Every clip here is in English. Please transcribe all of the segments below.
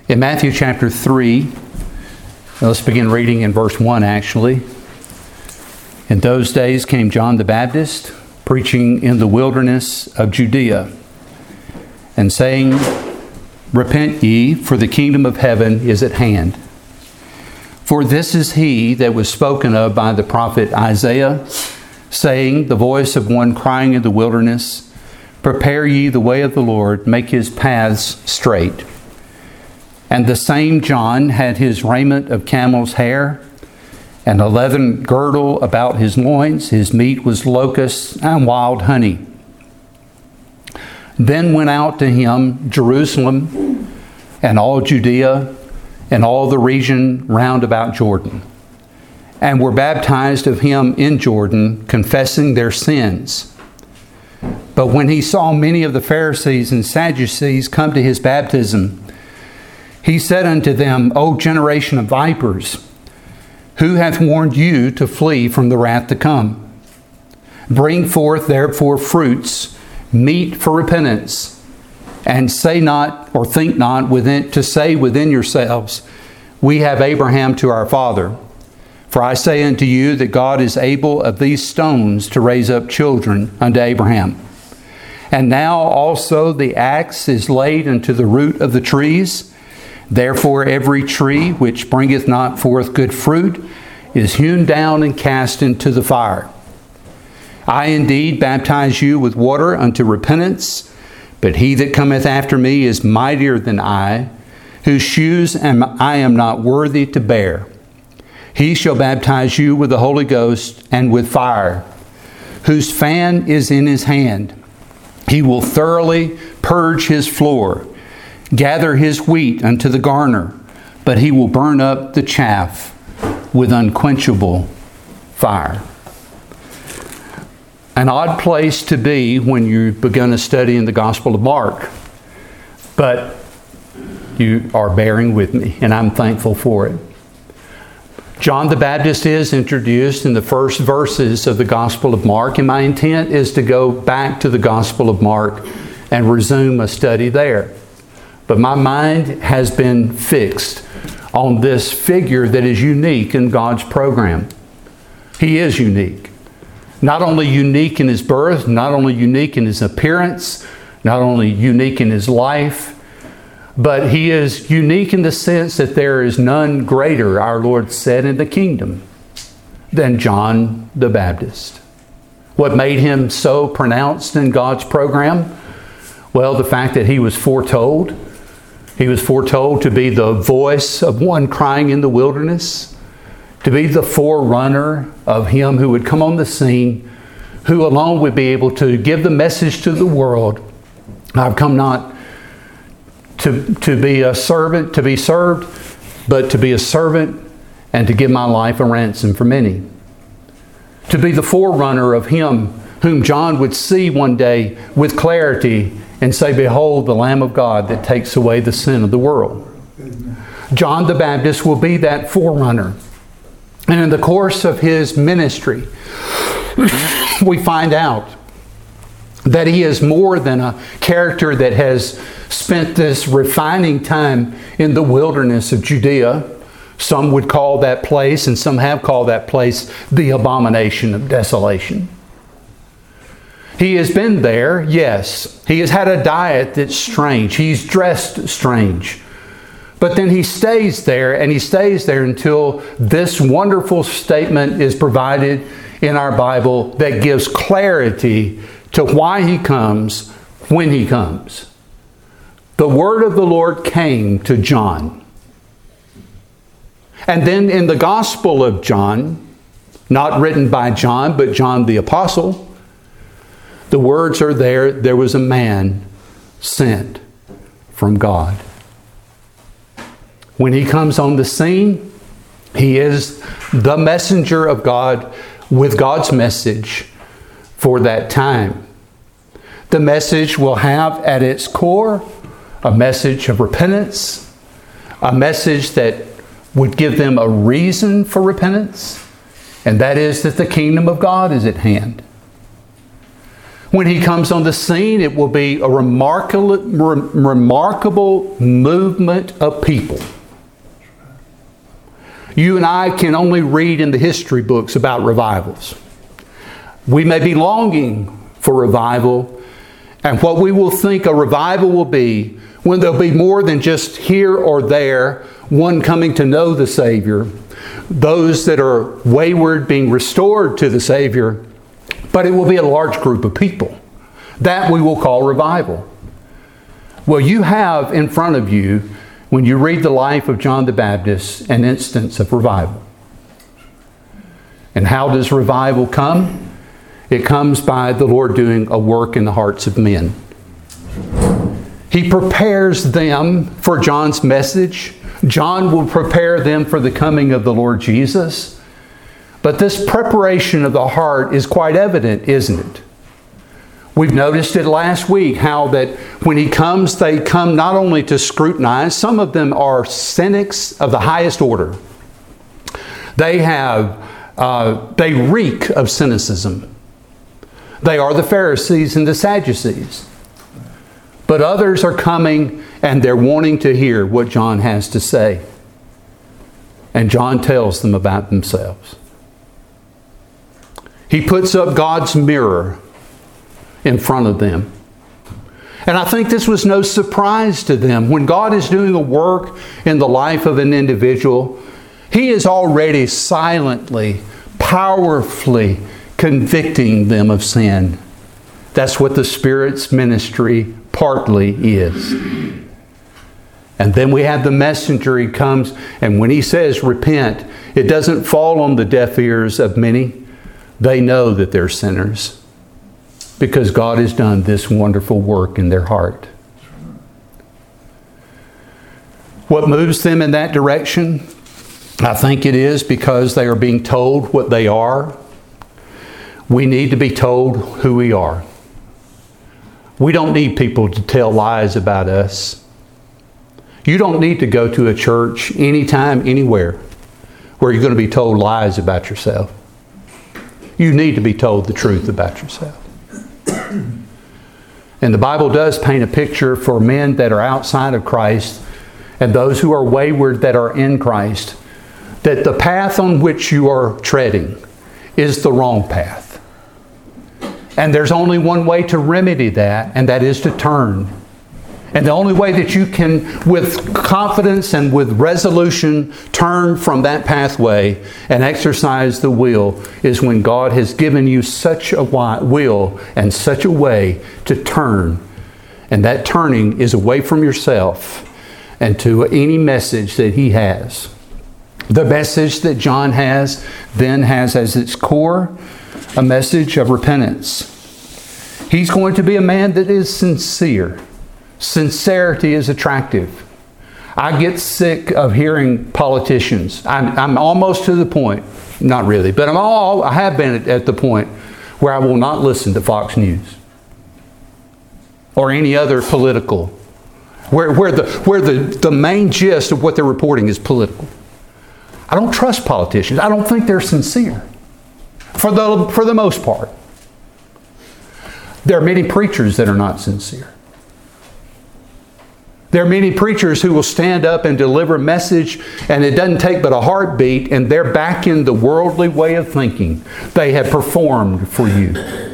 In Matthew chapter 3, let's begin reading in verse 1 actually. In those days came John the Baptist, preaching in the wilderness of Judea, and saying, Repent ye, for the kingdom of heaven is at hand. For this is he that was spoken of by the prophet Isaiah, saying, The voice of one crying in the wilderness, Prepare ye the way of the Lord, make his paths straight. And the same John had his raiment of camel's hair, and a leathern girdle about his loins. His meat was locusts and wild honey. Then went out to him Jerusalem and all Judea and all the region round about Jordan, and were baptized of him in Jordan, confessing their sins. But when he saw many of the Pharisees and Sadducees come to his baptism, he said unto them, O generation of vipers, who hath warned you to flee from the wrath to come? Bring forth therefore fruits, meet for repentance, and say not or think not to say within yourselves, We have Abraham to our father. For I say unto you that God is able of these stones to raise up children unto Abraham. And now also the axe is laid unto the root of the trees. Therefore every tree which bringeth not forth good fruit is hewn down and cast into the fire. I indeed baptize you with water unto repentance, but he that cometh after me is mightier than I, whose shoes I am not worthy to bear. He shall baptize you with the Holy Ghost and with fire, whose fan is in his hand. He will thoroughly purge his floor, gather his wheat unto the garner, but he will burn up the chaff with unquenchable fire. An odd place to be when you've begun a study in the Gospel of Mark, but you are bearing with me, and I'm thankful for it. John the Baptist is introduced in the first verses of the Gospel of Mark, and my intent is to go back to the Gospel of Mark and resume a study there. But my mind has been fixed on this figure that is unique in God's program. He is unique. Not only unique in his birth, not only unique in his appearance, not only unique in his life, but he is unique in the sense that there is none greater, our Lord said, in the kingdom than John the Baptist. What made him so pronounced in God's program? Well, the fact that he was foretold. He was foretold to be the voice of one crying in the wilderness, to be the forerunner of him who would come on the scene, who alone would be able to give the message to the world. I've come not to be a servant, to be served, but to be a servant and to give my life a ransom for many. To be the forerunner of him whom John would see one day with clarity and say, Behold, the Lamb of God that takes away the sin of the world. John the Baptist will be that forerunner. And in the course of his ministry, we find out that he is more than a character that has spent this refining time in the wilderness of Judea. Some would call that place, and some have called that place, the abomination of desolation. He has been there, yes. He has had a diet that's strange. He's dressed strange. But then he stays there, and he stays there until this wonderful statement is provided in our Bible that gives clarity to why he comes when he comes. The word of the Lord came to John. And then in the Gospel of John, not written by John, but John the Apostle, the words are there was a man sent from God. When he comes on the scene, he is the messenger of God with God's message for that time. The message will have at its core a message of repentance, a message that would give them a reason for repentance, and that is that the kingdom of God is at hand. When He comes on the scene, it will be a remarkable movement of people. You and I can only read in the history books about revivals. We may be longing for revival, and what we will think a revival will be when there'll be more than just here or there, one coming to know the Savior, those that are wayward being restored to the Savior, but it will be a large group of people. That we will call revival. Well, you have in front of you, when you read the life of John the Baptist, an instance of revival. And how does revival come? It comes by the Lord doing a work in the hearts of men. He prepares them for John's message. John will prepare them for the coming of the Lord Jesus. But this preparation of the heart is quite evident, isn't it? We've noticed it last week, how that when He comes, they come not only to scrutinize, some of them are cynics of the highest order. They reek of cynicism. They are the Pharisees and the Sadducees. But others are coming and they're wanting to hear what John has to say. And John tells them about themselves. He puts up God's mirror in front of them. And I think this was no surprise to them. When God is doing a work in the life of an individual, He is already silently, powerfully convicting them of sin. That's what the Spirit's ministry partly is. And then we have the messenger. He comes, and when He says repent, it doesn't fall on the deaf ears of many. They know that they're sinners, because God has done this wonderful work in their heart. What moves them in that direction? I think it is because they are being told what they are. We need to be told who we are. We don't need people to tell lies about us. You don't need to go to a church anytime, anywhere, where you're going to be told lies about yourself. You need to be told the truth about yourself. And the Bible does paint a picture for men that are outside of Christ and those who are wayward that are in Christ, that the path on which you are treading is the wrong path. And there's only one way to remedy that, and that is to turn. And the only way that you can, with confidence and with resolution, turn from that pathway and exercise the will is when God has given you such a will and such a way to turn. And that turning is away from yourself and to any message that He has. The message that John has then has as its core a message of repentance. He's going to be a man that is sincere. Sincerity is attractive. I get sick of hearing politicians. I'm almost to the point, not really, but I have been at the point where I will not listen to Fox News or any other political, where the main gist of what they're reporting is political. I don't trust politicians. I don't think they're sincere for the most part. There are many preachers that are not sincere. There are many preachers who will stand up and deliver a message, and it doesn't take but a heartbeat, and they're back in the worldly way of thinking. They have performed for you.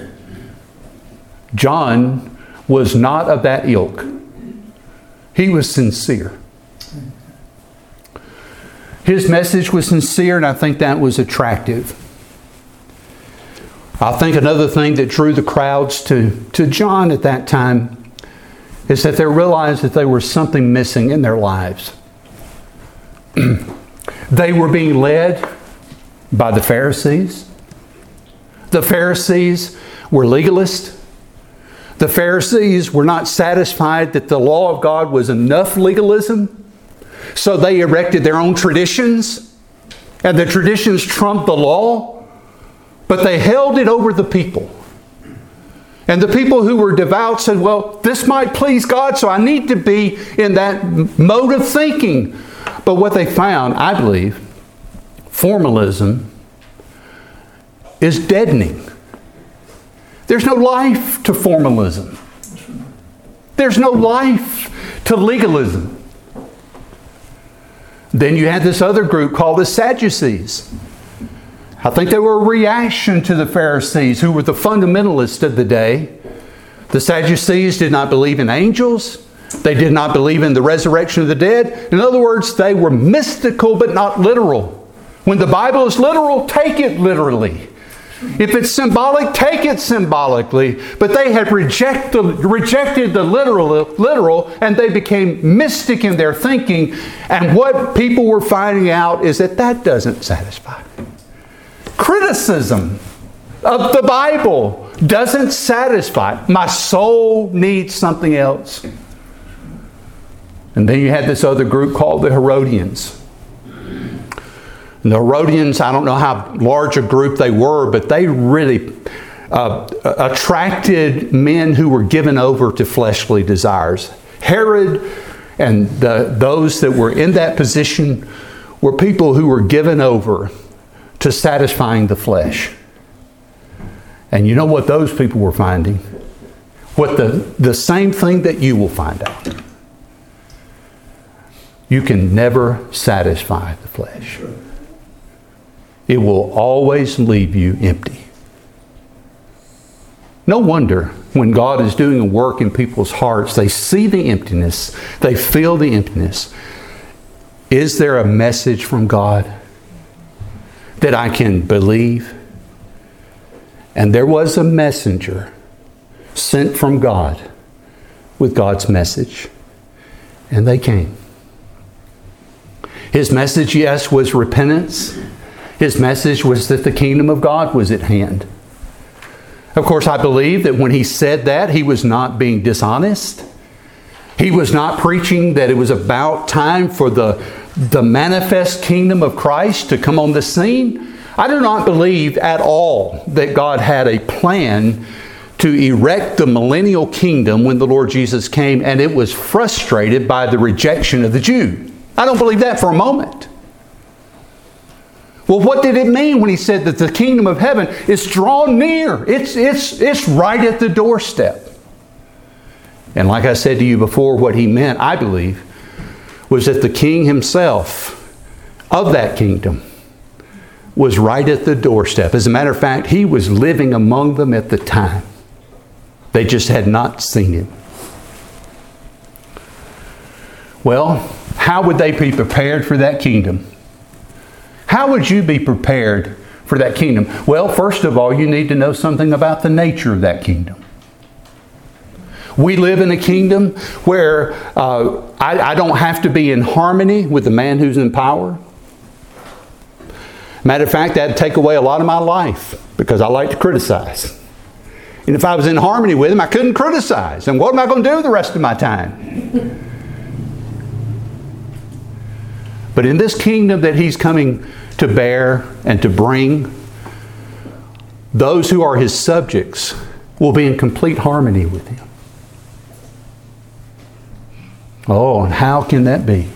John was not of that ilk. He was sincere. His message was sincere, and I think that was attractive. I think another thing that drew the crowds to John at that time is that they realized that there was something missing in their lives. They were being led by the Pharisees. The Pharisees were legalists. The Pharisees were not satisfied that the law of God was enough legalism, so they erected their own traditions, and the traditions trumped the law, but they held it over the people. And the people who were devout said, well, this might please God, so I need to be in that mode of thinking. But what they found, I believe, formalism is deadening. There's no life to formalism. There's no life to legalism. Then you had this other group called the Sadducees. I think they were a reaction to the Pharisees, who were the fundamentalists of the day. The Sadducees did not believe in angels. They did not believe in the resurrection of the dead. In other words, they were mystical but not literal. When the Bible is literal, take it literally. If it's symbolic, take it symbolically. But they had rejected the literal, and they became mystic in their thinking. And what people were finding out is that doesn't satisfy. Criticism of the Bible doesn't satisfy. My soul needs something else. And then you had this other group called the Herodians. And the Herodians, I don't know how large a group they were, but they really attracted men who were given over to fleshly desires. Herod and those that were in that position were people who were given over to satisfying the flesh. And you know what those people were finding? What the same thing that you will find out. You can never satisfy the flesh. It will always leave you empty. No wonder when God is doing a work in people's hearts, they see the emptiness, they feel the emptiness. Is there a message from God that I can believe? And there was a messenger sent from God with God's message. And they came. His message, yes, was repentance. His message was that the kingdom of God was at hand. Of course, I believe that when he said that, he was not being dishonest. He was not preaching that it was about time for the manifest kingdom of Christ to come on the scene. I do not believe at all that God had a plan to erect the millennial kingdom when the Lord Jesus came, and it was frustrated by the rejection of the Jew. I don't believe that for a moment. Well, what did it mean when he said that the kingdom of heaven is drawn near? It's right at the doorstep. And like I said to you before, what he meant, I believe, was that the king himself of that kingdom was right at the doorstep. As a matter of fact, he was living among them at the time. They just had not seen him. Well, how would they be prepared for that kingdom? How would you be prepared for that kingdom? Well, first of all, you need to know something about the nature of that kingdom. We live in a kingdom where I don't have to be in harmony with the man who's in power. Matter of fact, that'd take away a lot of my life because I like to criticize. And if I was in harmony with him, I couldn't criticize. And what am I going to do the rest of my time? But in this kingdom that he's coming to bear and to bring, those who are his subjects will be in complete harmony with him. Oh, and how can that be?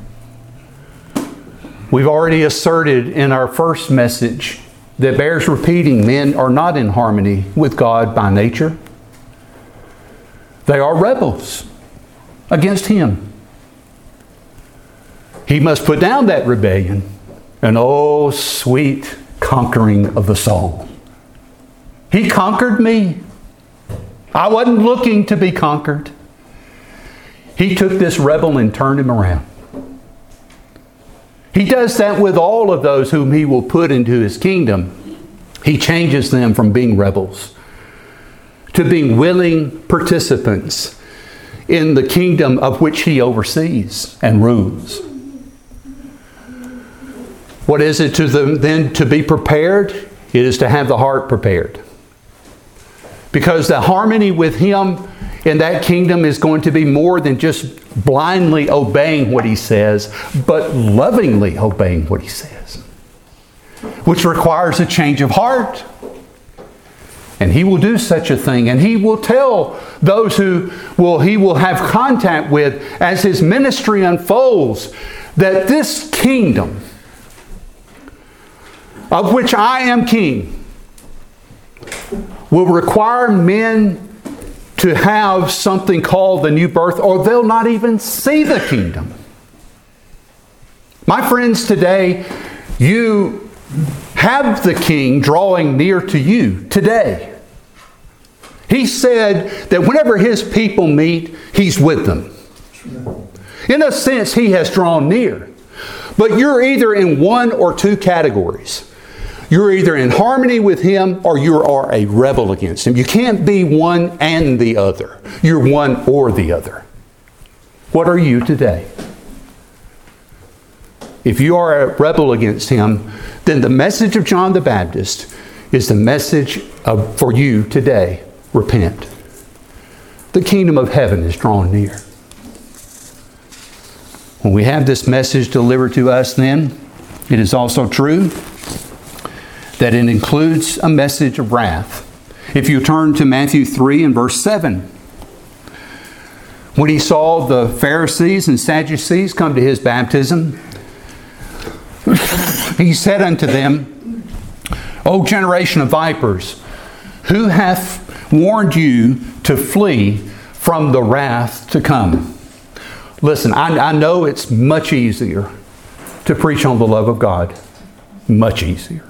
We've already asserted in our first message that bears repeating, men are not in harmony with God by nature. They are rebels against him. He must put down that rebellion. And oh, sweet conquering of the soul. He conquered me. I wasn't looking to be conquered. He took this rebel and turned him around. He does that with all of those whom he will put into his kingdom. He changes them from being rebels to being willing participants in the kingdom of which he oversees and rules. What is it to them then to be prepared? It is to have the heart prepared. Because the harmony with him in that kingdom is going to be more than just blindly obeying what he says, but lovingly obeying what he says. Which requires a change of heart. And he will do such a thing. And he will tell those he will have contact with as his ministry unfolds that this kingdom of which I am king will require men to have something called the new birth, or they'll not even see the kingdom. My friends, today, you have the King drawing near to you today. He said that whenever His people meet, He's with them. In a sense, He has drawn near. But you're either in one or two categories. You're either in harmony with Him or you are a rebel against Him. You can't be one and the other. You're one or the other. What are you today? If you are a rebel against Him, then the message of John the Baptist is the message for you today. Repent. The kingdom of heaven is drawn near. When we have this message delivered to us, then, it is also true that it includes a message of wrath. If you turn to Matthew 3 and verse 7, when He saw the Pharisees and Sadducees come to His baptism, He said unto them, O generation of vipers, who hath warned you to flee from the wrath to come? Listen, I know it's much easier to preach on the love of God. Much easier.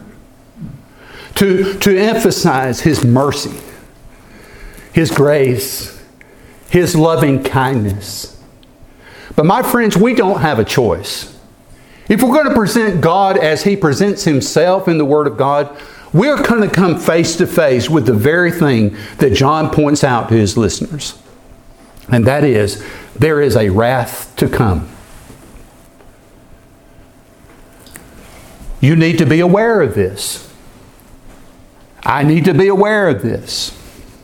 To emphasize His mercy, His grace, His loving kindness. But my friends, we don't have a choice. If we're going to present God as He presents Himself in the Word of God, we're going to come face to face with the very thing that John points out to his listeners. And that is, there is a wrath to come. You need to be aware of this. I need to be aware of this.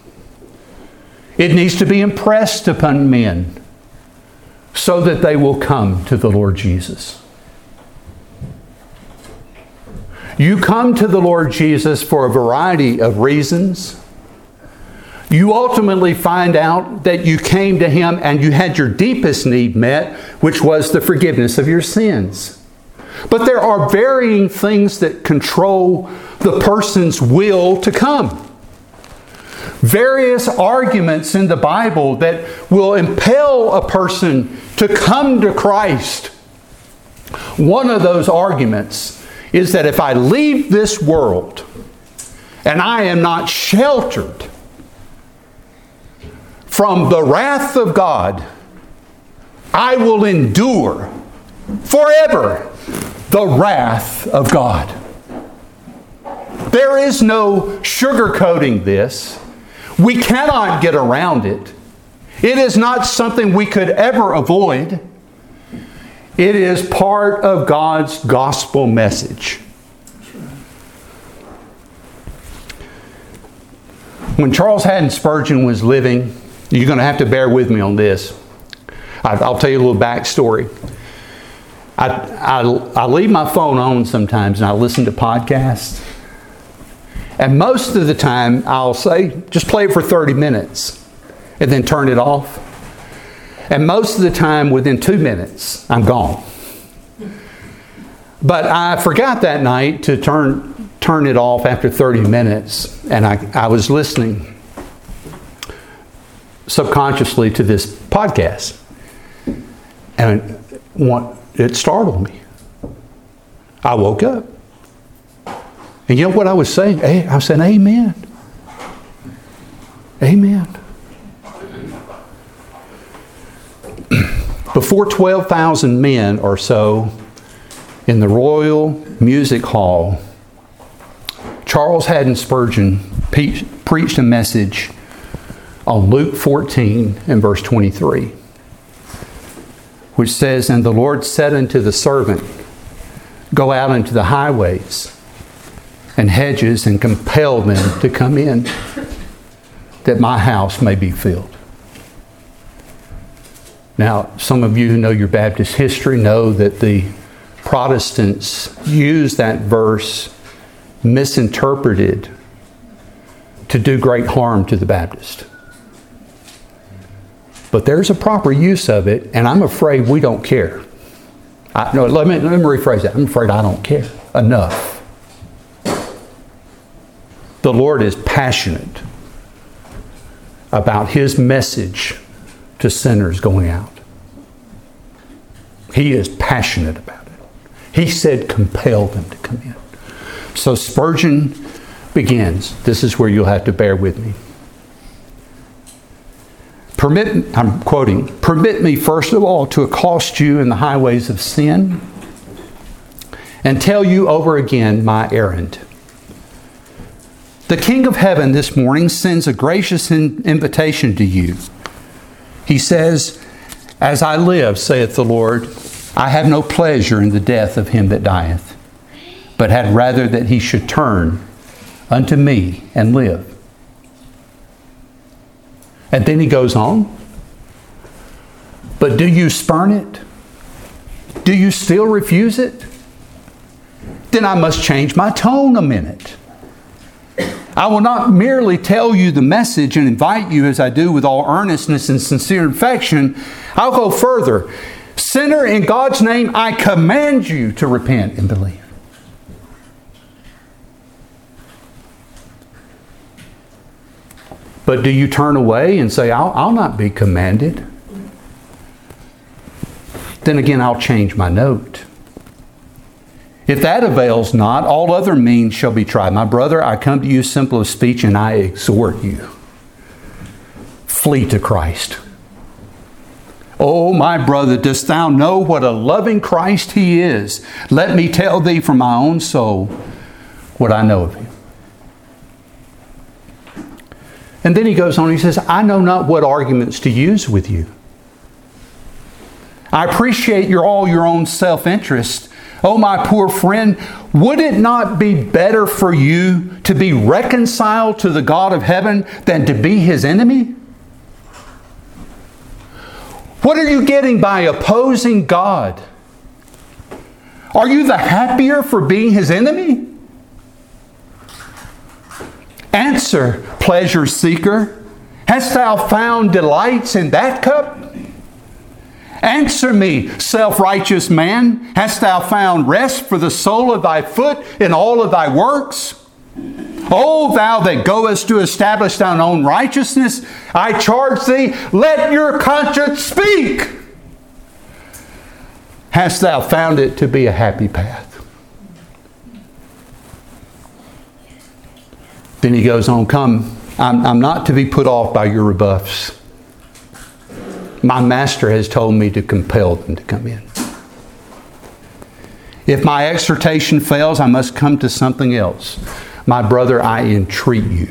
It needs to be impressed upon men so that they will come to the Lord Jesus. You come to the Lord Jesus for a variety of reasons. You ultimately find out that you came to Him and you had your deepest need met, which was the forgiveness of your sins. But there are varying things that control the person's will to come. Various arguments in the Bible that will impel a person to come to Christ. One of those arguments is that if I leave this world and I am not sheltered from the wrath of God, I will endure forever the wrath of God. There is no sugarcoating this. We cannot get around it. It is not something we could ever avoid. It is part of God's gospel message. When Charles Haddon Spurgeon was living, you're going to have to bear with me on this. I'll tell you a little backstory. I leave my phone on sometimes and I listen to podcasts. And most of the time I'll say, just play it for 30 minutes and then turn it off. And most of the time, within 2 minutes, I'm gone. But I forgot that night to turn it off after 30 minutes. And I was listening subconsciously to this podcast. And it startled me. I woke up. And you know what I was saying? I was saying, amen. Amen. Before 12,000 men or so in the Royal Music Hall, Charles Haddon Spurgeon preached a message on Luke 14 and verse 23, which says, And the Lord said unto the servant, Go out into the highways and hedges and compel them to come in, that my house may be filled. Now, some of you who know your Baptist history know that the Protestants used that verse misinterpreted to do great harm to the Baptist. But there's a proper use of it, and I'm afraid we don't care. Let me rephrase that. I'm afraid I don't care enough. The Lord is passionate about His message to sinners going out. He is passionate about it. He said, compel them to come in. So Spurgeon begins. This is where you'll have to bear with me. I'm quoting, "Permit me first of all to accost you in the highways of sin and tell you over again my errand. The King of Heaven this morning sends a gracious invitation to you. He says, As I live, saith the Lord, I have no pleasure in the death of him that dieth, but had rather that he should turn unto me and live. And then he goes on. But do you spurn it? Do you still refuse it? Then I must change my tone a minute. I will not merely tell you the message and invite you as I do with all earnestness and sincere affection. I'll go further. Sinner, in God's name, I command you to repent and believe. But do you turn away and say, I'll not be commanded? Then again, I'll change my note. If that avails not, all other means shall be tried. My brother, I come to you simple of speech, and I exhort you. Flee to Christ. Oh, my brother, dost thou know what a loving Christ He is? Let me tell thee from my own soul what I know of Him. And then he goes on, he says, I know not what arguments to use with you. I appreciate all your own self-interest. Oh, my poor friend, would it not be better for you to be reconciled to the God of heaven than to be His enemy? What are you getting by opposing God? Are you the happier for being His enemy? Answer, pleasure seeker. Hast thou found delights in that cup? Answer me, self-righteous man. Hast thou found rest for the sole of thy foot in all of thy works? O thou that goest to establish thine own righteousness, I charge thee, let your conscience speak. Hast thou found it to be a happy path? Then he goes on, come, I'm not to be put off by your rebuffs. My master has told me to compel them to come in. If my exhortation fails, I must come to something else. My brother, I entreat you.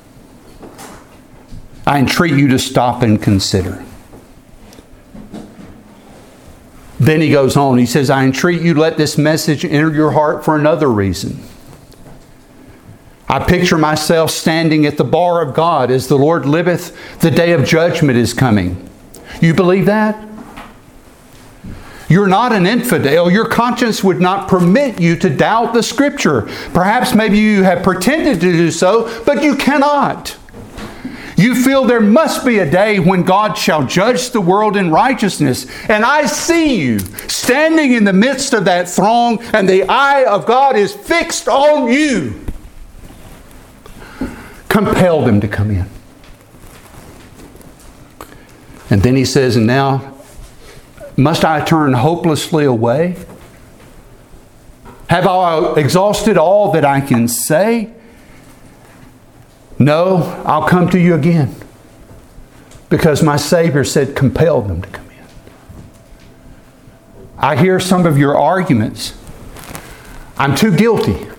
I entreat you to stop and consider. Then he goes on, he says, I entreat you, let this message enter your heart for another reason. I picture myself standing at the bar of God as the Lord liveth, the day of judgment is coming. You believe that? You're not an infidel. Your conscience would not permit you to doubt the Scripture. Perhaps maybe you have pretended to do so, but you cannot. You feel there must be a day when God shall judge the world in righteousness. And I see you standing in the midst of that throng, and the eye of God is fixed on you. Compel them to come in. And then he says, and now, must I turn hopelessly away? Have I exhausted all that I can say? No, I'll come to you again. Because my Savior said, compel them to come in. I hear some of your arguments. I'm too guilty.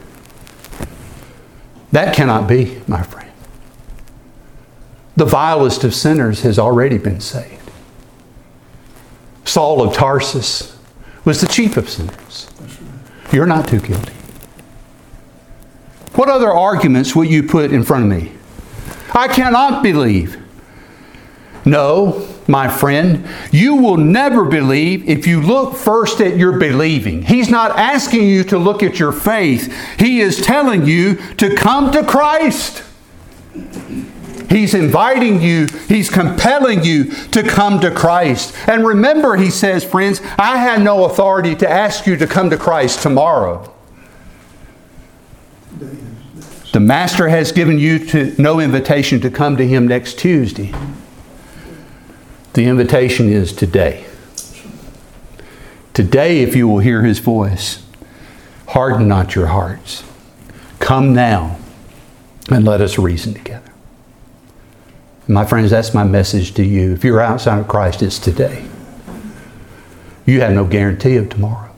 That cannot be, my friend. The vilest of sinners has already been saved. Saul of Tarsus was the chief of sinners. You're not too guilty. What other arguments will you put in front of me? I cannot believe. No, my friend, you will never believe if you look first at your believing. He's not asking you to look at your faith. He is telling you to come to Christ. He's inviting you, He's compelling you to come to Christ. And remember, he says, friends, I had no authority to ask you to come to Christ tomorrow. The Master has given you no invitation to come to Him next Tuesday. The invitation is today. Today, if you will hear His voice, harden not your hearts. Come now and let us reason together. My friends, that's my message to you. If you're outside of Christ, it's today. You have no guarantee of tomorrow.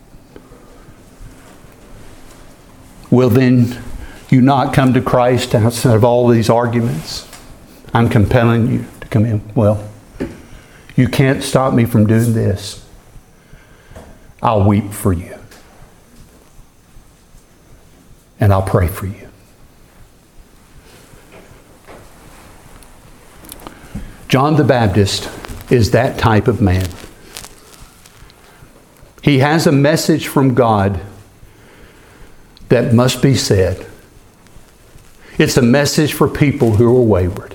Will then you not come to Christ outside of all these arguments? I'm compelling you to come in. Well, you can't stop me from doing this. I'll weep for you. And I'll pray for you. John the Baptist is that type of man. He has a message from God that must be said. It's a message for people who are wayward.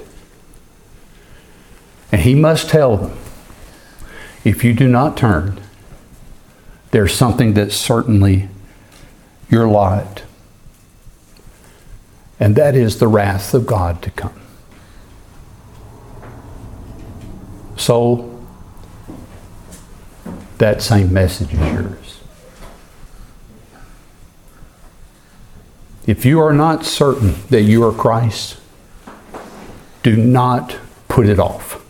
And he must tell them, if you do not turn, there's something that's certainly your lot. And that is the wrath of God to come. So, that same message is yours. If you are not certain that you are Christ, do not put it off.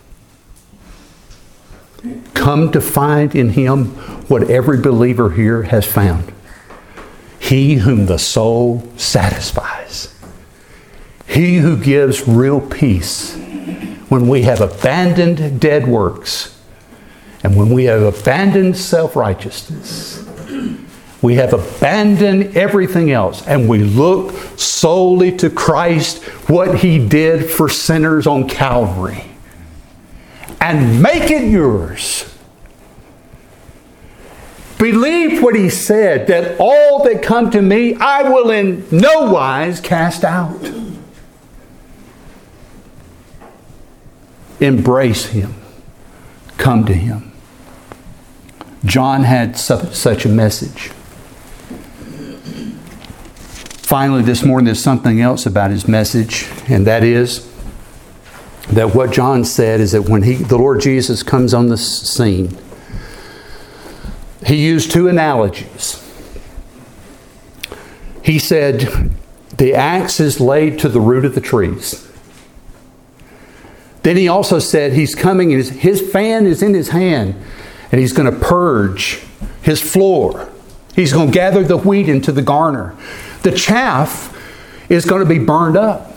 Come to find in Him what every believer here has found. He whom the soul satisfies. He who gives real peace when we have abandoned dead works and when we have abandoned self-righteousness. We have abandoned everything else and we look solely to Christ, what He did for sinners on Calvary, and make it yours. Believe what He said, that all that come to me, I will in no wise cast out. Embrace Him. Come to Him. John had such a message. Finally, this morning, there's something else about his message, and that is that what John said is that when the Lord Jesus comes on the scene, he used two analogies. He said, the axe is laid to the root of the trees. Then he also said he's coming, and his fan is in his hand, and he's going to purge his floor. He's going to gather the wheat into the garner. The chaff is going to be burned up.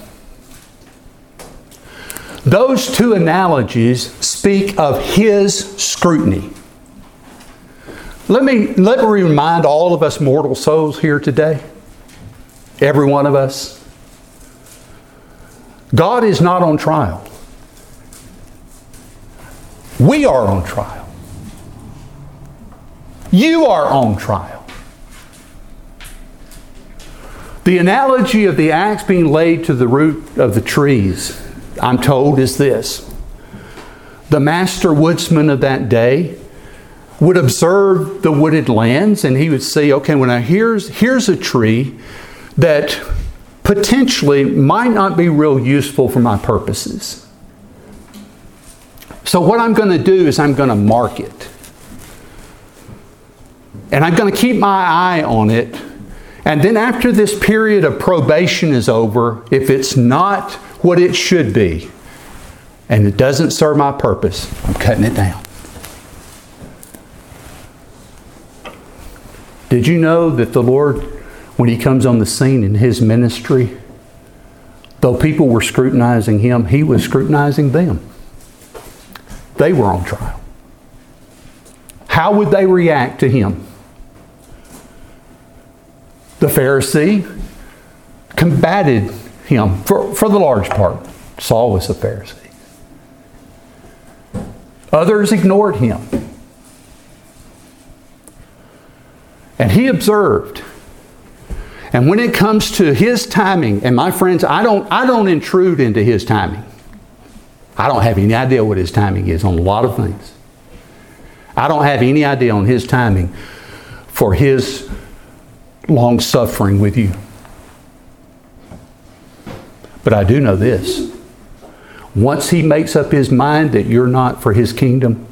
Those two analogies speak of His scrutiny. Let me remind all of us mortal souls here today, every one of us, God is not on trial. We are on trial. You are on trial. The analogy of the axe being laid to the root of the trees, I'm told, is this. The master woodsman of that day would observe the wooded lands, and he would see, okay, here's a tree that potentially might not be real useful for my purposes. So what I'm going to do is I'm going to mark it. And I'm going to keep my eye on it. And then after this period of probation is over, if it's not what it should be, and it doesn't serve my purpose, I'm cutting it down. Did you know that the Lord, when He comes on the scene in His ministry, though people were scrutinizing Him, He was scrutinizing them. They were on trial. How would they react to Him? The Pharisee combated Him for the large part. Saul was a Pharisee. Others ignored Him. And He observed. And when it comes to His timing, and my friends, I don't intrude into His timing. I don't have any idea what His timing is on a lot of things. I don't have any idea on His timing for His long suffering with you. But I do know this. Once he makes up his mind that you're not for his kingdom,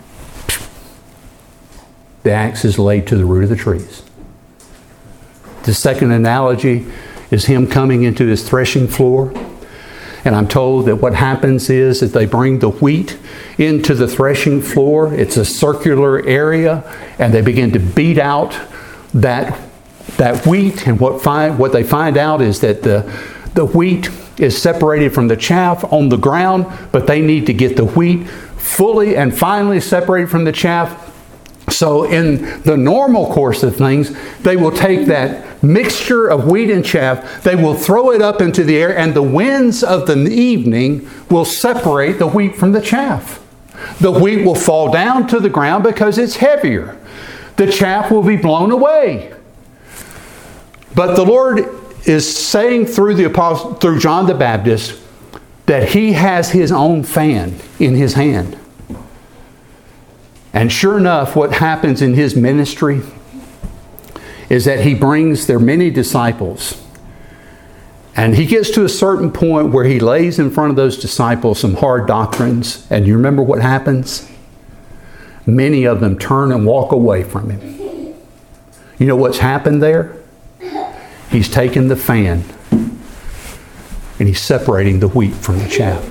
the axe is laid to the root of the trees. The second analogy is him coming into his threshing floor. And I'm told that what happens is that they bring the wheat into the threshing floor. It's a circular area, and they begin to beat out that wheat. And what they find out is that the wheat is separated from the chaff on the ground, but they need to get the wheat fully and finally separated from the chaff. So in the normal course of things, they will take that mixture of wheat and chaff, they will throw it up into the air, and the winds of the evening will separate the wheat from the chaff. The wheat will fall down to the ground because it's heavier. The chaff will be blown away. But the Lord is saying through John the Baptist that he has his own fan in his hand. And sure enough, what happens in his ministry is that he brings their many disciples. And he gets to a certain point where he lays in front of those disciples some hard doctrines. And you remember what happens? Many of them turn and walk away from him. You know what's happened there? He's taken the fan and he's separating the wheat from the chaff.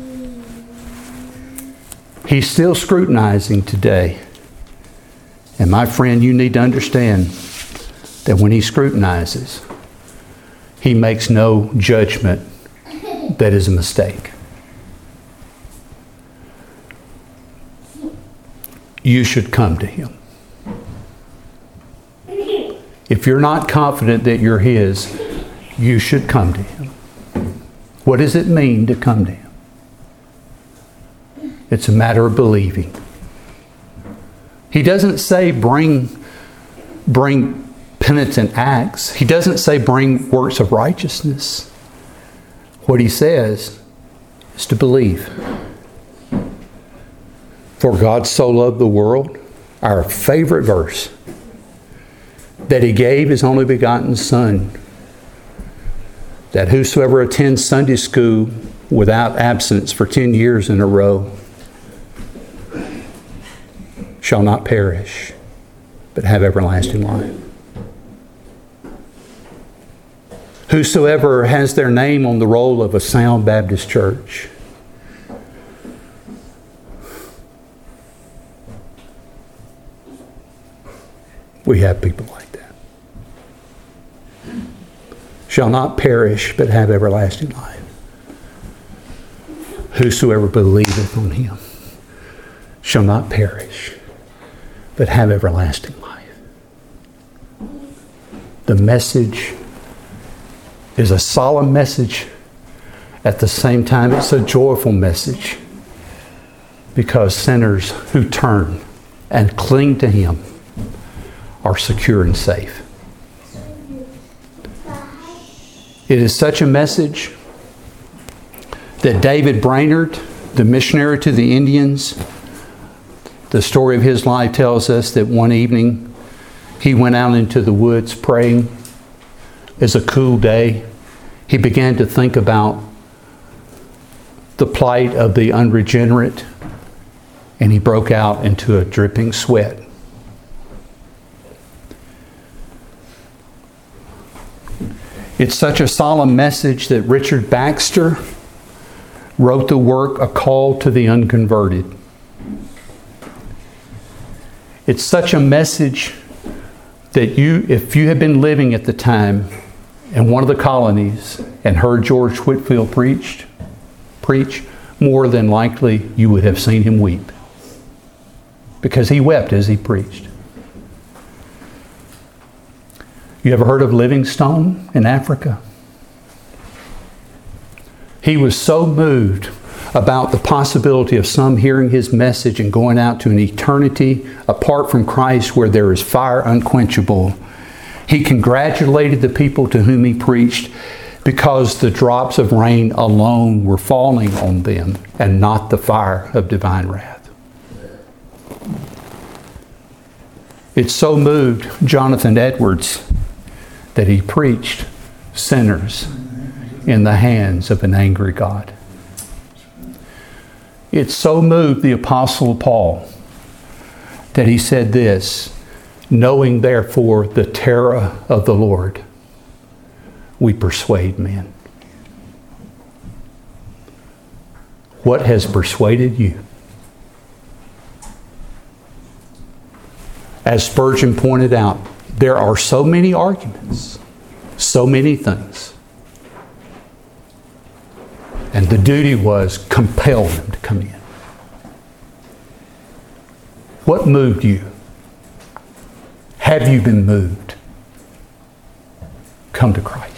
He's still scrutinizing today. And my friend, you need to understand that when he scrutinizes, he makes no judgment that is a mistake. You should come to him. If you're not confident that you're his, you should come to him. What does it mean to come to him? It's a matter of believing. He doesn't say bring penitent acts. He doesn't say bring works of righteousness. What he says is to believe. For God so loved the world, our favorite verse, that he gave his only begotten Son, that whosoever attends Sunday school without absence for 10 years in a row shall not perish, but have everlasting life. Whosoever has their name on the roll of a Sound Baptist church. We have people like that. Shall not perish, but have everlasting life. Whosoever believeth on him shall not perish, but have everlasting life. The message is a solemn message. At the same time, it's a joyful message, because sinners who turn and cling to him are secure and safe. It is such a message that David Brainerd, the missionary to the Indians, the story of his life tells us that one evening he went out into the woods praying. It's a cool day. He began to think about the plight of the unregenerate, and he broke out into a dripping sweat. It's such a solemn message that Richard Baxter wrote the work, A Call to the Unconverted. It's such a message that if you had been living at the time in one of the colonies and heard George Whitefield preach, more than likely you would have seen him weep, because he wept as he preached. You ever heard of Livingstone in Africa? He was so moved about the possibility of some hearing his message and going out to an eternity apart from Christ where there is fire unquenchable. He congratulated the people to whom he preached because the drops of rain alone were falling on them and not the fire of divine wrath. It so moved Jonathan Edwards that he preached, sinners, in the hands of an angry God. It so moved the Apostle Paul that he said this, knowing therefore the terror of the Lord, we persuade men. What has persuaded you? As Spurgeon pointed out, there are so many arguments, so many things. And the duty was compel them to come in. What moved you? Have you been moved? Come to Christ.